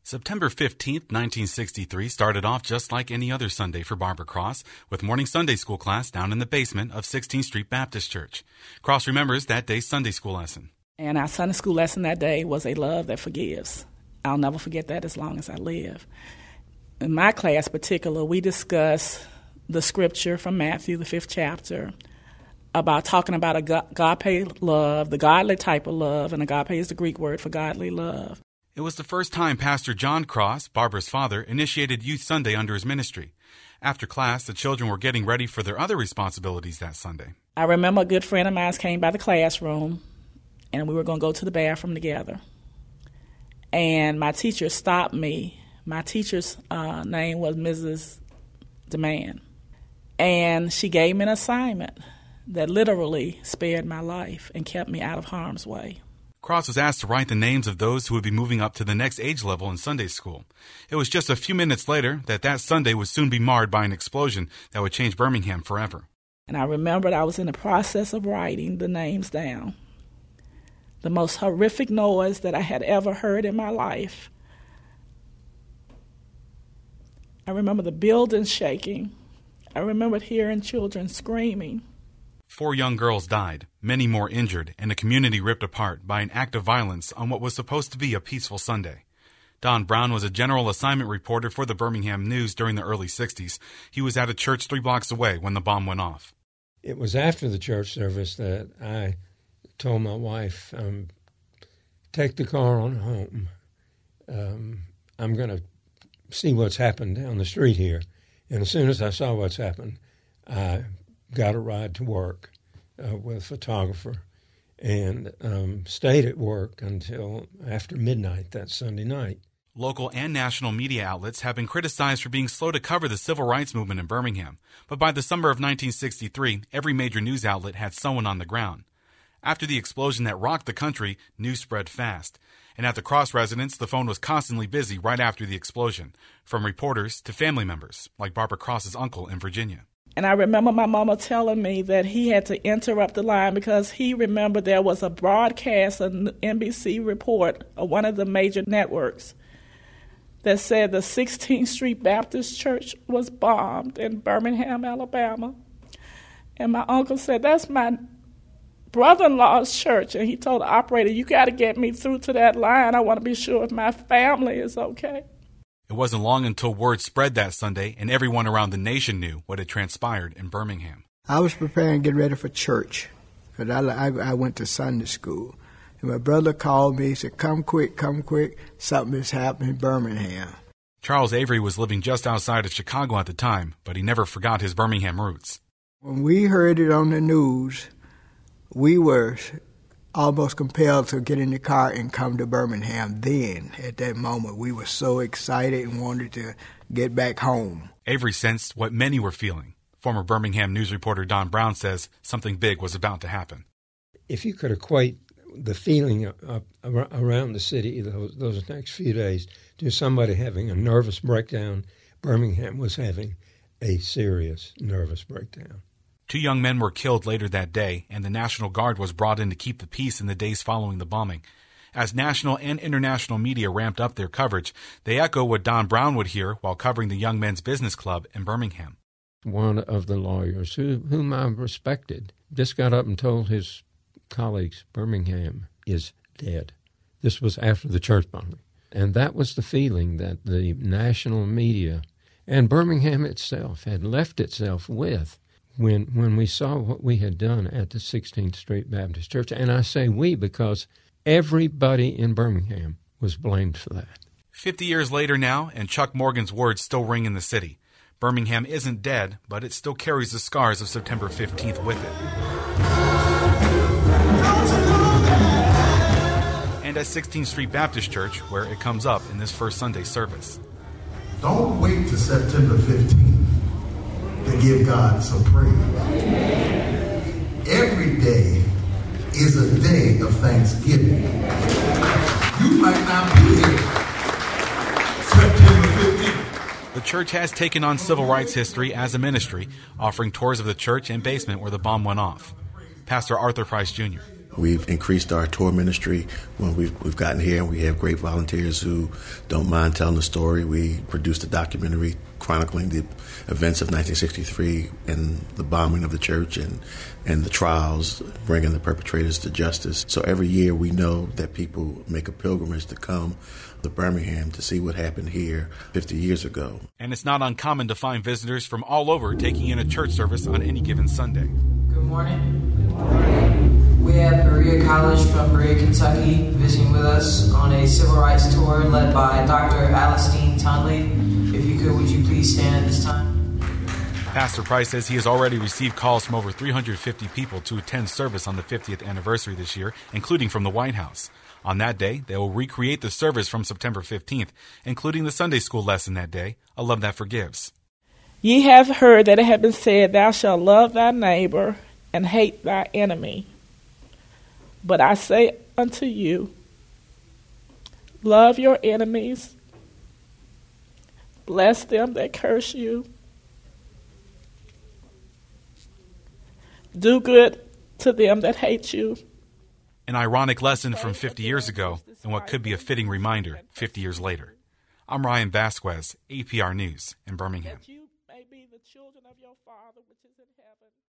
September 15th, 1963 started off just like any other Sunday for Barbara Cross, with morning Sunday school class down in the basement of 16th Street Baptist Church. Cross remembers that day's Sunday school lesson. And our Sunday school lesson that day was a love that forgives. I'll never forget that as long as I live. In my class particular, we discussed the scripture from Matthew, the 5th chapter, about talking about agape love, the godly type of love, and agape is the Greek word for godly love. It was the first time Pastor John Cross, Barbara's father, initiated Youth Sunday under his ministry. After class, the children were getting ready for their other responsibilities that Sunday. I remember a good friend of mine came by the classroom, and we were going to go to the bathroom together. And my teacher stopped me. My teacher's name was Mrs. DeMann. And she gave me an assignment that literally spared my life and kept me out of harm's way. Cross was asked to write the names of those who would be moving up to the next age level in Sunday school. It was just a few minutes later that Sunday would soon be marred by an explosion that would change Birmingham forever. And I remembered I was in the process of writing the names down. The most horrific noise that I had ever heard in my life. I remember the building shaking. I remembered hearing children screaming. 4 young girls died, many more injured, and a community ripped apart by an act of violence on what was supposed to be a peaceful Sunday. Don Brown was a general assignment reporter for the Birmingham News during the early 60s. He was at a church 3 blocks away when the bomb went off. It was after the church service that I told my wife, take the car on home. I'm going to see what's happened down the street here. And as soon as I saw what's happened, I got a ride to work with a photographer and stayed at work until after midnight that Sunday night. Local and national media outlets have been criticized for being slow to cover the civil rights movement in Birmingham. But by the summer of 1963, every major news outlet had someone on the ground. After the explosion that rocked the country, news spread fast. And at the Cross residence, the phone was constantly busy right after the explosion, from reporters to family members, like Barbara Cross's uncle in Virginia. And I remember my mama telling me that he had to interrupt the line because he remembered there was a broadcast, an NBC report of one of the major networks that said the 16th Street Baptist Church was bombed in Birmingham, Alabama. And my uncle said, that's my brother-in-law's church. And he told the operator, you got to get me through to that line. I want to be sure if my family is okay. It wasn't long until word spread that Sunday and everyone around the nation knew what had transpired in Birmingham. I was preparing to get ready for church because I went to Sunday school. And my brother called me, he said, come quick, something has happened in Birmingham. Charles Avery was living just outside of Chicago at the time, but he never forgot his Birmingham roots. When we heard it on the news, we were almost compelled to get in the car and come to Birmingham. Then, at that moment, we were so excited and wanted to get back home. Avery sensed what many were feeling. Former Birmingham news reporter Don Brown says something big was about to happen. If you could equate the feeling around the city those next few days to somebody having a nervous breakdown, Birmingham was having a serious nervous breakdown. 2 young men were killed later that day, and the National Guard was brought in to keep the peace in the days following the bombing. As national and international media ramped up their coverage, they echo what Don Brown would hear while covering the Young Men's Business Club in Birmingham. One of the lawyers, whom I respected, just got up and told his colleagues, Birmingham is dead. This was after the church bombing. And that was the feeling that the national media and Birmingham itself had left itself with when we saw what we had done at the 16th Street Baptist Church. And I say we because everybody in Birmingham was blamed for that. 50 years later now, and Chuck Morgan's words still ring in the city. Birmingham isn't dead, but it still carries the scars of September 15th with it. And at 16th Street Baptist Church, where it comes up in this first Sunday service. Don't wait to September 15th to give God some praise. Every day is a day of thanksgiving. You might not be here September 15th. The church has taken on civil rights history as a ministry, offering tours of the church and basement where the bomb went off. Pastor Arthur Price Jr. We've increased our tour ministry when we've gotten here, and we have great volunteers who don't mind telling the story. We produced a documentary chronicling the events of 1963 and the bombing of the church and the trials, bringing the perpetrators to justice. So every year we know that people make a pilgrimage to come to Birmingham to see what happened here 50 years ago. And it's not uncommon to find visitors from all over taking in a church service on any given Sunday. Good morning. Good morning. We have Berea College from Berea, Kentucky, visiting with us on a civil rights tour led by Dr. Alistine Tunley. If you could, would you please stand at this time? Pastor Price says he has already received calls from over 350 people to attend service on the 50th anniversary this year, including from the White House. On that day, they will recreate the service from September 15th, including the Sunday school lesson that day, A Love That Forgives. Ye have heard that it hath been said, Thou shalt love thy neighbor and hate thy enemy. But I say unto you, love your enemies, bless them that curse you, do good to them that hate you. An ironic lesson from 50 years ago and what could be a fitting reminder 50 years later. I'm Ryan Vasquez, APR News in Birmingham. That you may be the children of your Father which is in heaven.